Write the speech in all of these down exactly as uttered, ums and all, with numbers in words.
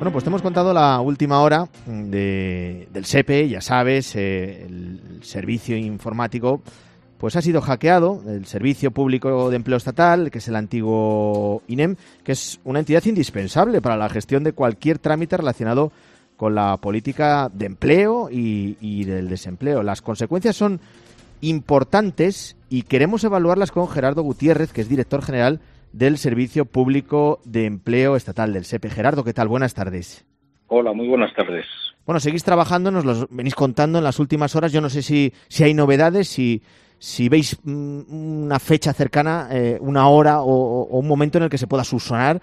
Bueno, pues te hemos contado la última hora de, del SEPE, ya sabes, eh, el servicio informático pues ha sido hackeado, el Servicio Público de Empleo Estatal, que es el antiguo INEM, que es una entidad indispensable para la gestión de cualquier trámite relacionado con la política de empleo y, y del desempleo. Las consecuencias son importantes y queremos evaluarlas con Gerardo Gutiérrez, que es director general del Servicio Público de Empleo Estatal, del SEPE. Gerardo, ¿qué tal? Buenas tardes. Hola, muy buenas tardes. Bueno, seguís trabajando, nos lo venís contando en las últimas horas. Yo no sé si, si hay novedades, si, si veis mm, una fecha cercana, eh, una hora o, o un momento en el que se pueda subsanar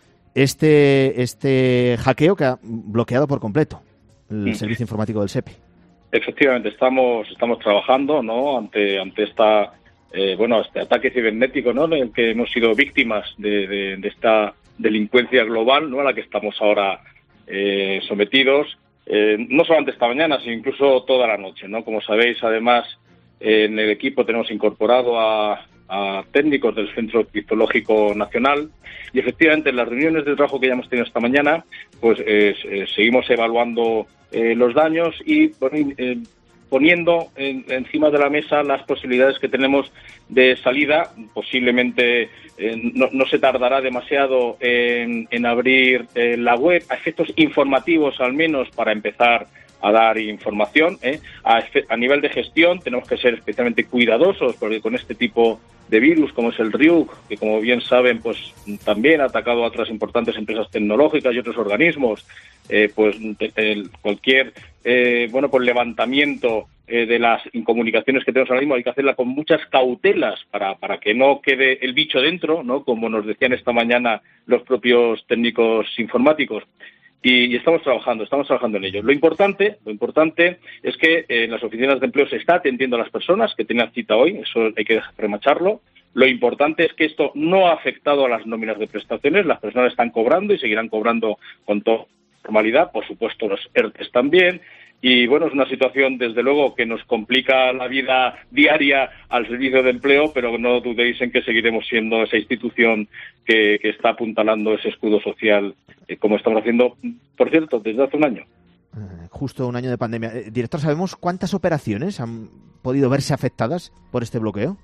este, este hackeo que ha bloqueado por completo el mm. servicio informático del SEPE. Efectivamente, estamos estamos trabajando, ¿no?, ante ante esta eh, bueno este ataque cibernético, ¿no?, en el que hemos sido víctimas de, de, de esta delincuencia global, ¿no?, a la que estamos ahora eh, sometidos, eh, no solamente esta mañana, sino incluso toda la noche, ¿no? Como sabéis, además, eh, en el equipo tenemos incorporado a, a técnicos del Centro Criptológico Nacional y efectivamente en las reuniones de trabajo que ya hemos tenido esta mañana, pues eh, eh, seguimos evaluando eh, los daños y bueno, eh, poniendo en, encima de la mesa las posibilidades que tenemos de salida. Posiblemente eh, no, no se tardará demasiado en, en abrir eh, la web, a efectos informativos al menos, para empezar a dar información. ¿eh? A, a nivel de gestión tenemos que ser especialmente cuidadosos, porque con este tipo de virus, como es el Ryuk, que como bien saben, pues también ha atacado a otras importantes empresas tecnológicas y otros organismos, eh, pues el, cualquier eh, bueno pues levantamiento eh, de las incomunicaciones que tenemos ahora mismo hay que hacerla con muchas cautelas para para que no quede el bicho dentro, ¿no?, como nos decían esta mañana los propios técnicos informáticos. Y, y estamos trabajando, estamos trabajando en ello. Lo importante, lo importante es que eh, en las oficinas de empleo se está atendiendo a las personas que tenían cita hoy, eso hay que remacharlo. Lo importante es que esto no ha afectado a las nóminas de prestaciones, las personas están cobrando y seguirán cobrando con toda normalidad, por supuesto los ERTES también. Y bueno, es una situación desde luego que nos complica la vida diaria al servicio de empleo, pero no dudéis en que seguiremos siendo esa institución que, que está apuntalando ese escudo social, eh, como estamos haciendo, por cierto, desde hace un año. Eh, justo un año de pandemia. Eh, director, ¿sabemos cuántas operaciones han podido verse afectadas por este bloqueo?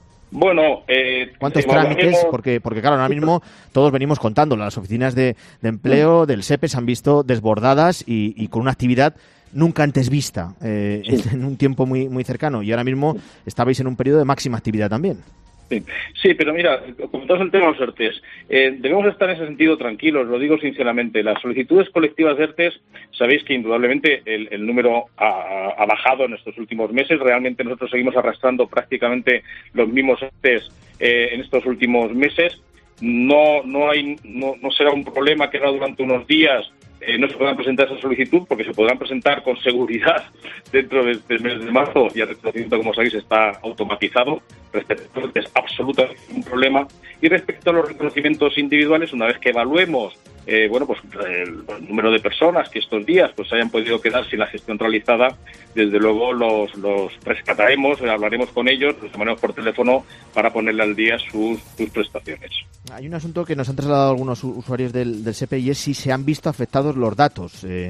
Bueno, eh, ¿cuántos eh, trámites? Porque, porque claro, ahora mismo todos venimos contando, las oficinas de, de empleo del SEPE se han visto desbordadas y, y con una actividad nunca antes vista, eh, sí. en un tiempo muy muy cercano, y ahora mismo estabais en un periodo de máxima actividad también. Sí, sí, pero mira, comentamos el tema de los ERTES. Eh, debemos estar en ese sentido tranquilos, lo digo sinceramente. Las solicitudes colectivas de ERTES, sabéis que indudablemente el, el número ha, ha bajado en estos últimos meses. Realmente nosotros seguimos arrastrando prácticamente los mismos ERTES eh, en estos últimos meses. No, no hay, no, no será un problema que ahora durante unos días Eh, no se podrán presentar esa solicitud, porque se podrán presentar con seguridad dentro del, del mes de marzo, y el reconocimiento, como sabéis, está automatizado. Respecto a es absolutamente un problema. Y respecto a los reconocimientos individuales, una vez que evaluemos eh, bueno pues el, el número de personas que estos días pues hayan podido quedar sin la gestión realizada, desde luego los, los rescataremos, hablaremos con ellos, los llamaremos por teléfono para ponerle al día sus, sus prestaciones. Hay un asunto que nos han trasladado algunos usuarios del, del SEPE, y es si se han visto afectados los datos eh,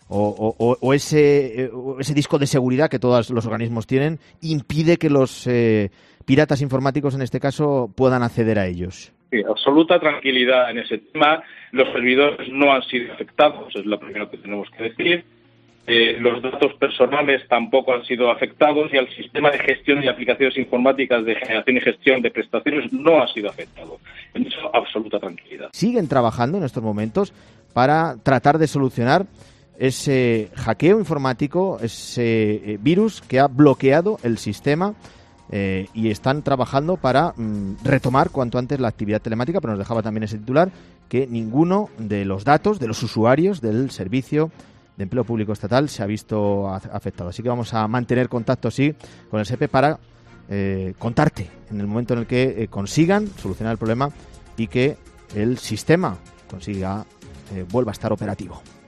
o, o, o, ese, o ese disco de seguridad que todos los organismos tienen impide que los eh, piratas informáticos, en este caso, puedan acceder a ellos. Sí, absoluta tranquilidad en ese tema. Los servidores no han sido afectados, es lo primero que tenemos que decir. Eh, los datos personales tampoco han sido afectados, y el sistema de gestión y aplicaciones informáticas de generación y gestión de prestaciones no ha sido afectado. En eso, absoluta tranquilidad. ¿Siguen trabajando en estos momentos para tratar de solucionar ese hackeo informático, ese virus que ha bloqueado el sistema? Eh, y están trabajando para mm, retomar cuanto antes la actividad telemática, pero nos dejaba también ese titular, que ninguno de los datos de los usuarios del Servicio de Empleo Público Estatal se ha visto afectado. Así que vamos a mantener contacto, sí, con el SEPE para eh, contarte en el momento en el que eh, consigan solucionar el problema y que el sistema consiga eh, vuelva a estar operativo.